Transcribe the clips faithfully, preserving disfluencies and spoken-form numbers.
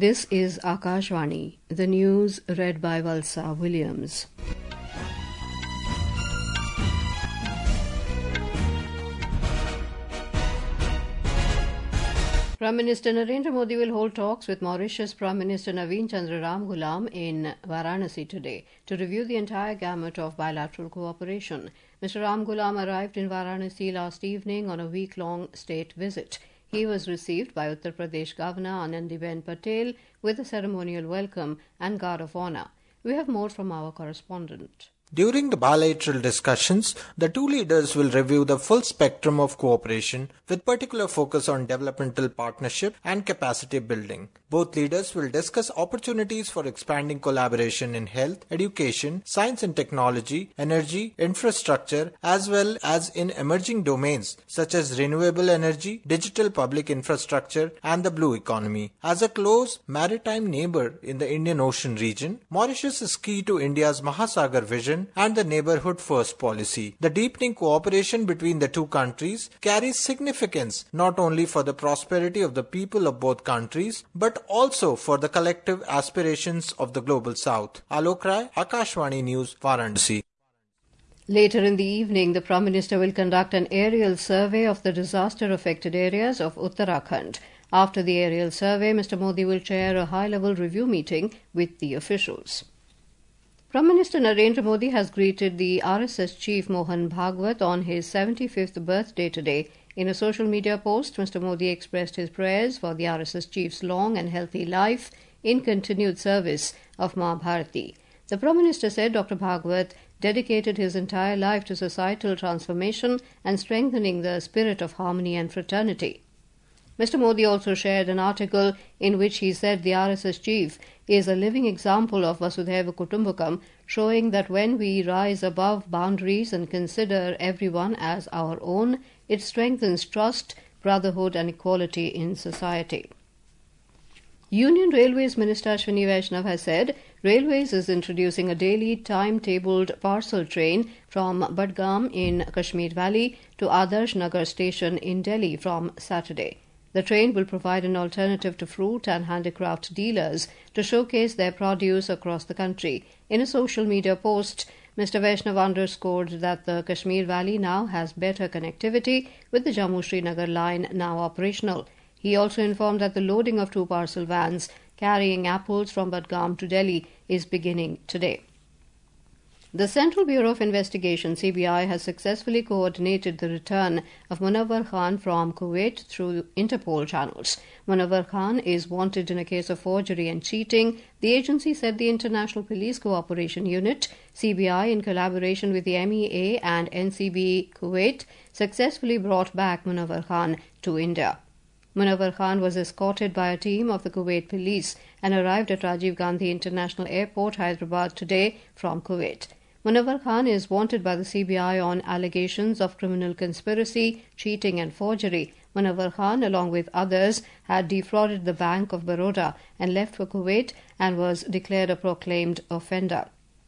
This is Akashvani, the news read by Valsa Williams. Prime Minister Narendra Modi will hold talks with Mauritius Prime Minister Naveen Chandra Ramgoolam in Varanasi today to review the entire gamut of bilateral cooperation. Mister Ramgoolam arrived in Varanasi last evening on a week-long state visit. He was received by Uttar Pradesh Governor Anandiben Patel with a ceremonial welcome and guard of honour. We have more from our correspondent. During the bilateral discussions, the two leaders will review the full spectrum of cooperation with particular focus on developmental partnership and capacity building. Both leaders will discuss opportunities for expanding collaboration in health, education, science and technology, energy, infrastructure, as well as in emerging domains such as renewable energy, digital public infrastructure, and the blue economy. As a close maritime neighbor in the Indian Ocean region, Mauritius is key to India's Mahasagar vision and the Neighbourhood First policy. The deepening cooperation between the two countries carries significance not only for the prosperity of the people of both countries, but also for the collective aspirations of the Global South. Alok Rai, Akashvani News, Varanasi. Later in the evening, the Prime Minister will conduct an aerial survey of the disaster-affected areas of Uttarakhand. After the aerial survey, Mister Modi will chair a high-level review meeting with the officials. Prime Minister Narendra Modi has greeted the R S S chief Mohan Bhagwat on his seventy-fifth birthday today. In a social media post, Mister Modi expressed his prayers for the R S S chief's long and healthy life in continued service of Ma Bharati. The Prime Minister said Doctor Bhagwat dedicated his entire life to societal transformation and strengthening the spirit of harmony and fraternity. Mister Modi also shared an article in which he said the R S S chief is a living example of Vasudhaiva Kutumbakam, showing that when we rise above boundaries and consider everyone as our own, it strengthens trust, brotherhood and equality in society. Union Railways Minister Ashwini Vaishnav has said Railways is introducing a daily timetabled parcel train from Budgam in Kashmir Valley to Adarsh Nagar station in Delhi from Saturday. The train will provide an alternative to fruit and handicraft dealers to showcase their produce across the country. In a social media post, Mister Vaishnav underscored that the Kashmir Valley now has better connectivity with the Jammu-Srinagar line now operational. He also informed that the loading of two parcel vans carrying apples from Budgam to Delhi is beginning today. The Central Bureau of Investigation, C B I, has successfully coordinated the return of Munawar Khan from Kuwait through Interpol channels. Munawar Khan is wanted in a case of forgery and cheating. The agency said the International Police Cooperation Unit, C B I, in collaboration with the M E A and N C B Kuwait, successfully brought back Munawar Khan to India. Munawar Khan was escorted by a team of the Kuwait police and arrived at Rajiv Gandhi International Airport, Hyderabad, today from Kuwait. Munawar Khan is wanted by the C B I on allegations of criminal conspiracy, cheating and forgery. Munawar Khan, along with others, had defrauded the Bank of Baroda and left for Kuwait and was declared a proclaimed offender.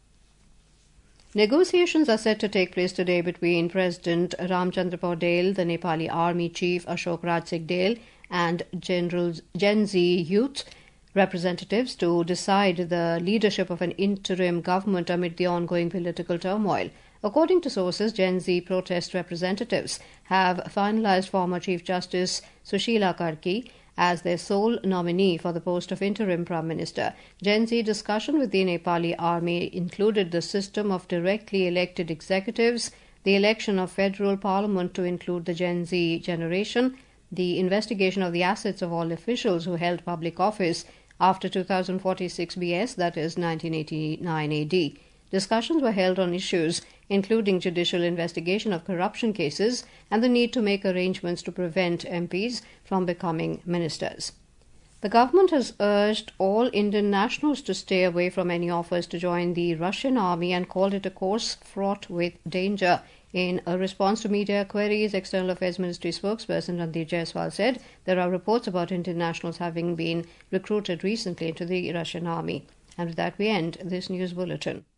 Negotiations are set to take place today between President Ramchandra Paudel, the Nepali Army Chief Ashok Raj Sigdel, and General Gen Z Youth representatives to decide the leadership of an interim government amid the ongoing political turmoil. According to sources, Gen Z protest representatives have finalized former Chief Justice Sushila Karki as their sole nominee for the post of interim Prime Minister. Gen Z discussion with the Nepali Army included the system of directly elected executives, the election of federal parliament to include the Gen Z generation, the investigation of the assets of all officials who held public office after two thousand forty-six B S, that is nineteen eighty-nine A D. Discussions were held on issues including judicial investigation of corruption cases and the need to make arrangements to prevent M Ps from becoming ministers. The government has urged all Indian nationals to stay away from any offers to join the Russian army and called it a course fraught with danger. In a response to media queries, External Affairs Ministry spokesperson Randeep Jaiswal said there are reports about Indian nationals having been recruited recently into the Russian army. And with that, we end this news bulletin.